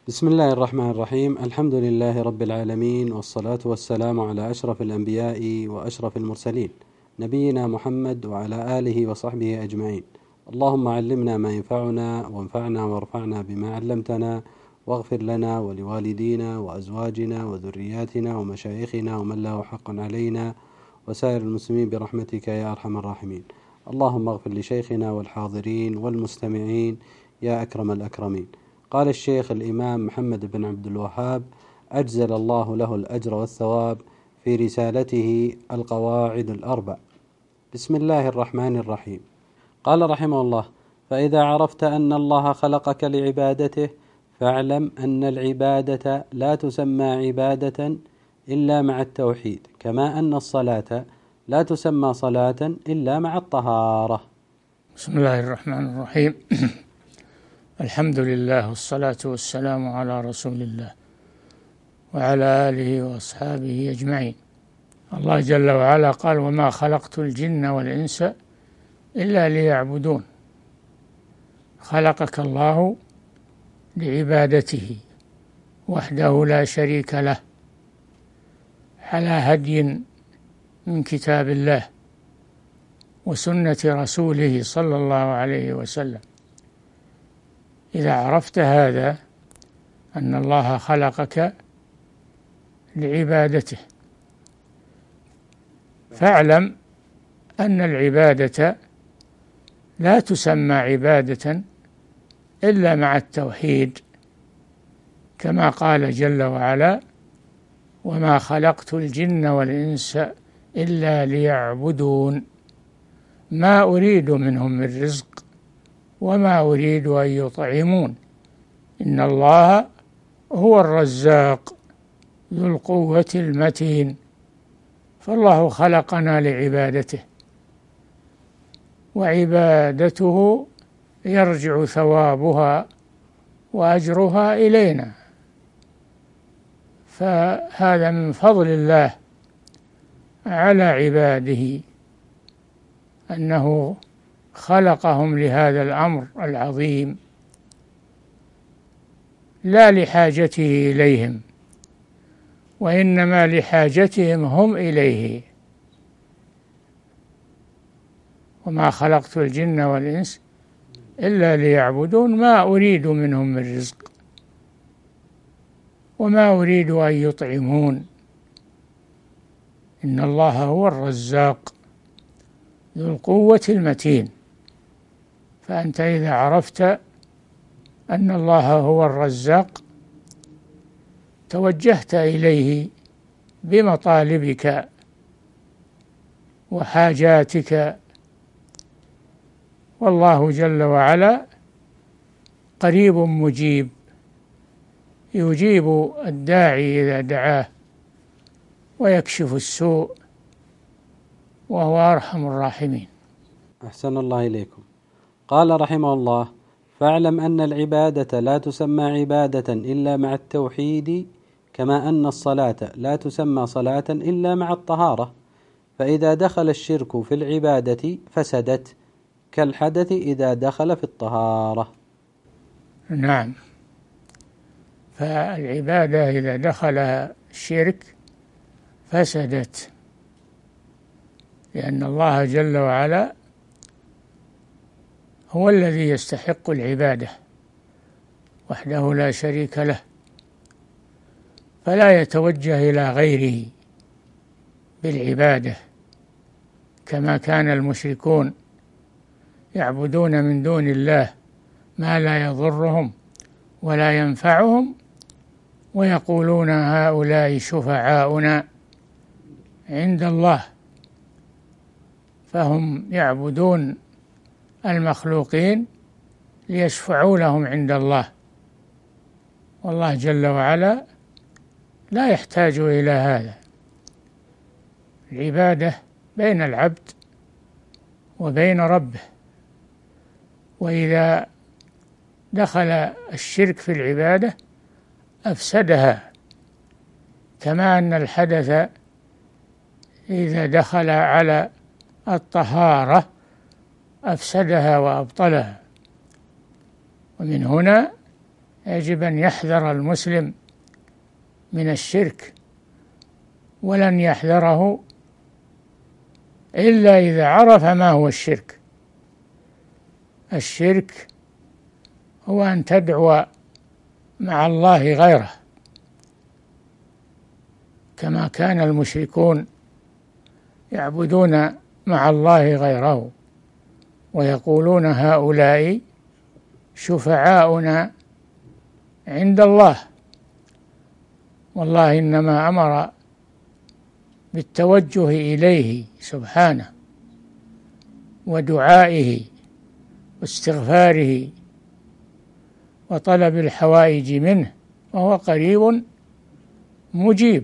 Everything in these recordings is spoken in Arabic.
بسم الله الرحمن الرحيم. الحمد لله رب العالمين، والصلاة والسلام على أشرف الأنبياء وأشرف المرسلين، نبينا محمد وعلى آله وصحبه أجمعين. اللهم علمنا ما ينفعنا وانفعنا وارفعنا بما علمتنا، واغفر لنا ولوالدينا وأزواجنا وذرياتنا ومشايخنا ومن له حق علينا وسائر المسلمين برحمتك يا أرحم الراحمين. اللهم اغفر لشيخنا والحاضرين والمستمعين يا أكرم الأكرمين. قال الشيخ الإمام محمد بن عبد الوهاب أجزل الله له الأجر والثواب في رسالته القواعد الأربع. بسم الله الرحمن الرحيم. قال رحمه الله: فإذا عرفت أن الله خلقك لعبادته فاعلم أن العبادة لا تسمى عبادة إلا مع التوحيد، كما أن الصلاة لا تسمى صلاة إلا مع الطهارة. بسم الله الرحمن الرحيم. الحمد لله والصلاة والسلام على رسول الله وعلى آله وأصحابه أجمعين. الله جل وعلا قال: وما خلقت الجن والإنس إلا ليعبدون. خلقك الله لعبادته وحده لا شريك له، على هدي من كتاب الله وسنة رسوله صلى الله عليه وسلم. إذا عرفت هذا، أن الله خلقك لعبادته، فاعلم أن العبادة لا تسمى عبادة إلا مع التوحيد، كما قال جل وعلا: وما خلقت الجن والإنس إلا ليعبدون ما أريد منهم من رزق وما أريد أن يطعمون إن الله هو الرزاق ذو القوة المتين. فالله خلقنا لعبادته، وعبادته يرجع ثوابها وأجرها إلينا، فهذا من فضل الله على عباده أنه خلقهم لهذا الأمر العظيم، لا لحاجته إليهم، وإنما لحاجتهم هم إليه. وما خلقت الجن والإنس إلا ليعبدون ما أريد منهم من رزق وما أريد أن يطعمون إن الله هو الرزاق ذو القوة المتين. فأنت إذا عرفت أن الله هو الرزاق توجهت إليه بمطالبك وحاجاتك، والله جل وعلا قريب مجيب، يجيب الداعي إذا دعاه ويكشف السوء، وهو أرحم الراحمين. أحسن الله إليكم. قال رحمه الله: فاعلم أن العبادة لا تسمى عبادة إلا مع التوحيد، كما أن الصلاة لا تسمى صلاة إلا مع الطهارة، فإذا دخل الشرك في العبادة فسدت، كالحدث إذا دخل في الطهارة. نعم، فالعبادة إذا دخل الشرك فسدت، لأن الله جل وعلا هو الذي يستحق العبادة وحده لا شريك له، فلا يتوجه إلى غيره بالعبادة، كما كان المشركون يعبدون من دون الله ما لا يضرهم ولا ينفعهم، ويقولون هؤلاء شفعاؤنا عند الله، فهم يعبدون المخلوقين ليشفعوا لهم عند الله، والله جل وعلا لا يحتاج إلى هذا. العبادة بين العبد وبين ربه، وإذا دخل الشرك في العبادة أفسدها، كما أن الحدث إذا دخل على الطهارة أفسدها وأبطلها. ومن هنا يجب أن يحذر المسلم من الشرك، ولن يحذره إلا إذا عرف ما هو الشرك. الشرك هو أن تدعو مع الله غيره، كما كان المشركون يعبدون مع الله غيره ويقولون هؤلاء شفعاؤنا عند الله، والله إنما أمر بالتوجه إليه سبحانه ودعائه واستغفاره وطلب الحوائج منه، وهو قريب مجيب،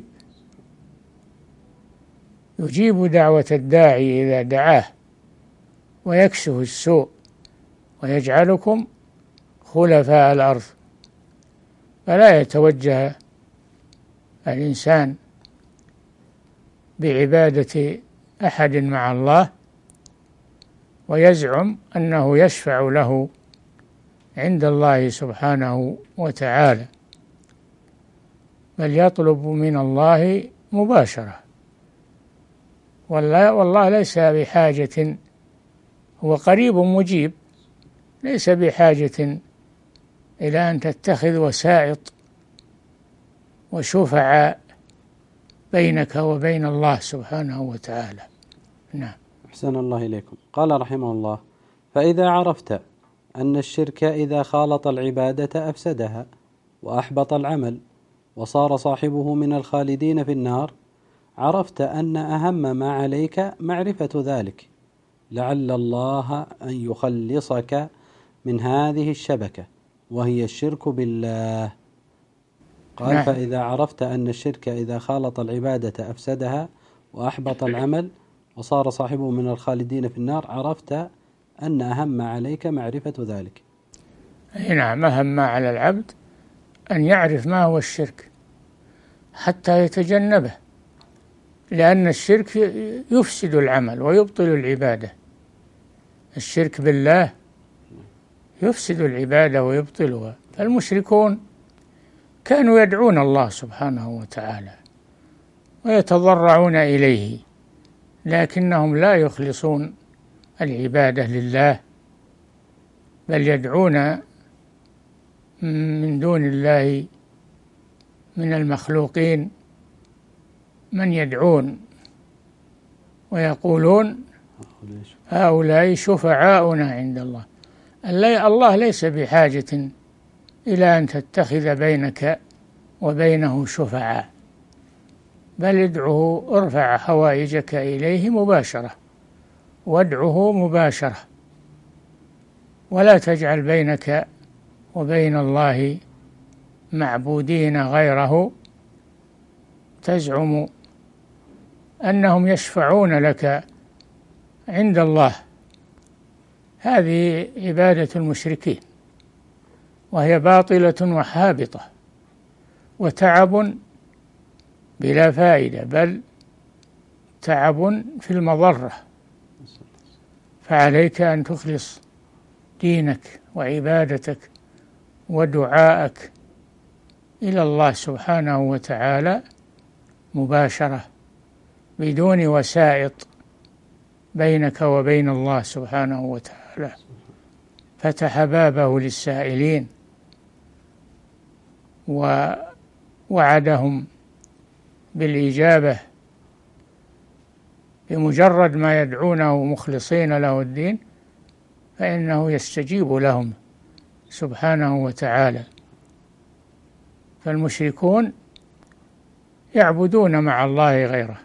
يجيب دعوة الداعي إذا دعاه ويكشف السوء ويجعلكم خلفاء الأرض. فلا يتوجه الإنسان بعبادة أحد مع الله ويزعم أنه يشفع له عند الله سبحانه وتعالى، بل يطلب من الله مباشرة. والله ليس بحاجة، هو قريب مجيب، ليس بحاجة إلى أن تتخذ وسائط وشفعاء بينك وبين الله سبحانه وتعالى. نعم. أحسن الله إليكم. قال رحمه الله: فإذا عرفت أن الشرك إذا خالط العبادة أفسدها وأحبط العمل وصار صاحبه من الخالدين في النار، عرفت أن أهم ما عليك معرفة ذلك، لعل الله أن يخلصك من هذه الشبكة وهي الشرك بالله. قال: نعم. فإذا عرفت أن الشرك إذا خالط العبادة أفسدها وأحبط العمل وصار صاحبه من الخالدين في النار، عرفت أن أهم ما عليك معرفة ذلك. نعم، أهم ما على العبد أن يعرف ما هو الشرك حتى يتجنبه، لأن الشرك يفسد العمل ويبطل العبادة. الشرك بالله يفسد العبادة ويبطلها. فالمشركون كانوا يدعون الله سبحانه وتعالى ويتضرعون إليه، لكنهم لا يخلصون العبادة لله، بل يدعون من دون الله من المخلوقين من يدعون ويقولون هؤلاء شفعاؤنا عند الله. الله ليس بحاجة إلى أن تتخذ بينك وبينه شفعاء، بل ادعه، ارفع حوائجك إليه مباشرة وادعه مباشرة، ولا تجعل بينك وبين الله معبودين غيره تزعم أنهم يشفعون لك عند الله. هذه عبادة المشركين، وهي باطلة وحابطة وتعب بلا فائدة، بل تعب في المضرة. فعليك أن تخلص دينك وعبادتك ودعاءك إلى الله سبحانه وتعالى مباشرة بدون وسائط بينك وبين الله سبحانه وتعالى. فتح بابه للسائلين ووعدهم بالإجابة بمجرد ما يدعونه مخلصين له الدين، فإنه يستجيب لهم سبحانه وتعالى. فالمشركون يعبدون مع الله غيره،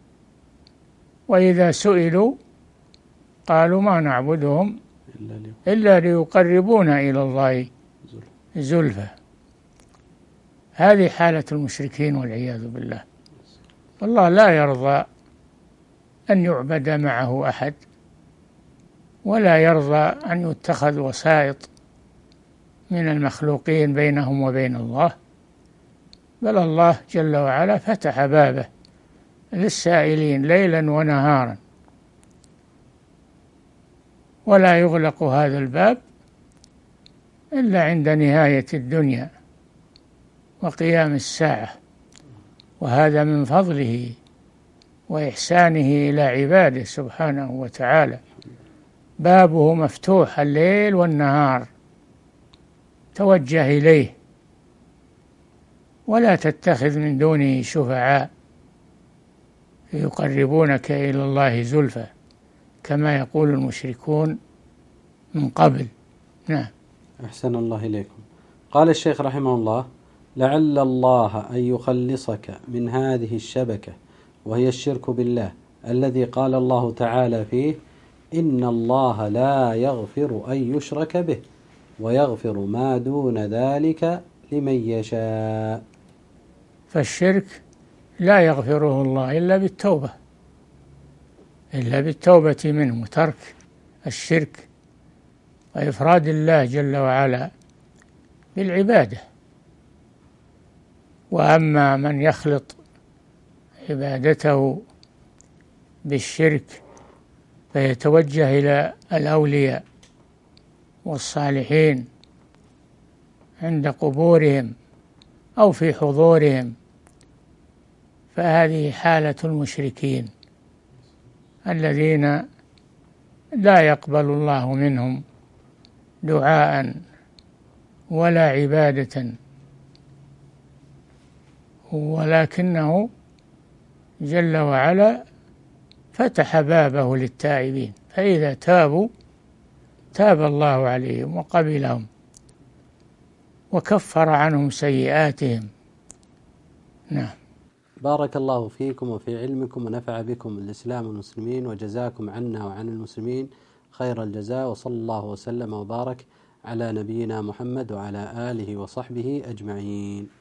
وإذا سئلوا قالوا ما نعبدهم إلا ليقربونا إلى الله زلفى. هذه حالة المشركين والعياذ بالله. والله لا يرضى أن يعبد معه أحد، ولا يرضى أن يتخذ وسائط من المخلوقين بينهم وبين الله، بل الله جل وعلا فتح بابه للسائلين ليلا ونهارا، ولا يغلق هذا الباب إلا عند نهاية الدنيا وقيام الساعة، وهذا من فضله وإحسانه إلى عباده سبحانه وتعالى. بابه مفتوح الليل والنهار، توجه إليه ولا تتخذ من دونه شفعاء يقربونك إلى الله زلفى كما يقول المشركون من قبل. نعم. أحسن الله إليكم. قال الشيخ رحمه الله: لعل الله أن يخلصك من هذه الشبكة وهي الشرك بالله، الذي قال الله تعالى فيه: إن الله لا يغفر أن يشرك به ويغفر ما دون ذلك لمن يشاء. فالشرك لا يغفره الله إلا بالتوبة منه وترك الشرك وإفراد الله جل وعلا بالعبادة. وأما من يخلط عبادته بالشرك فيتوجه إلى الأولياء والصالحين عند قبورهم أو في حضورهم، فهذه حالة المشركين الذين لا يقبل الله منهم دعاء ولا عبادة، ولكنه جل وعلا فتح بابه للتائبين، فإذا تابوا تاب الله عليهم وقبلهم وكفر عنهم سيئاتهم. نعم. بارك الله فيكم وفي علمكم ونفع بكم الإسلام والمسلمين، وجزاكم عنا وعن المسلمين خير الجزاء، وصلى الله وسلم وبارك على نبينا محمد وعلى آله وصحبه أجمعين.